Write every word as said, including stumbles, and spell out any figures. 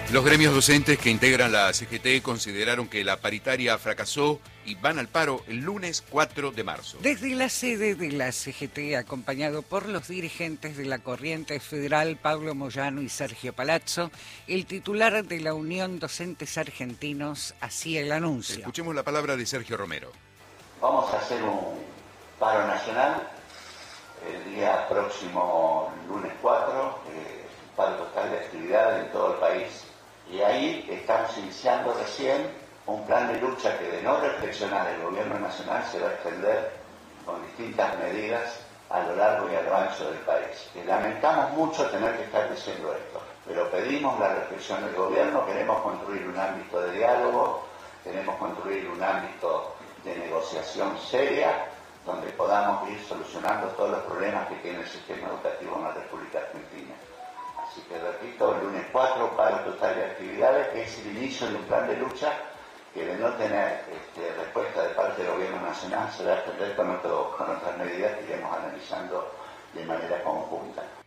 Los gremios docentes que integran la C G T consideraron que la paritaria fracasó y van al paro el lunes cuatro de marzo. Desde la sede de la C G T, acompañado por los dirigentes de la Corriente Federal, Pablo Moyano y Sergio Palazzo, el titular de la Unión Docentes Argentinos hacía el anuncio. Escuchemos la palabra de Sergio Romero. Vamos a hacer un paro nacional el día próximo, lunes cuatro, eh, un paro total de actividades en todo el país. Y ahí estamos iniciando recién un plan de lucha que, de no reflexionar el gobierno nacional, se va a extender con distintas medidas a lo largo y a lo ancho del país. Y lamentamos mucho tener que estar diciendo esto, pero pedimos la reflexión del gobierno. Queremos construir un ámbito de diálogo, queremos construir un ámbito de negociación seria, donde podamos ir solucionando todos los problemas que tiene el sistema educativo en la República Argentina. Así que repito, el lunes cuatro, paro total de actividades, que es el inicio de un plan de lucha que, de no tener este, respuesta de parte del gobierno nacional, se va a extender con, otro, con otras medidas que iremos analizando de manera conjunta.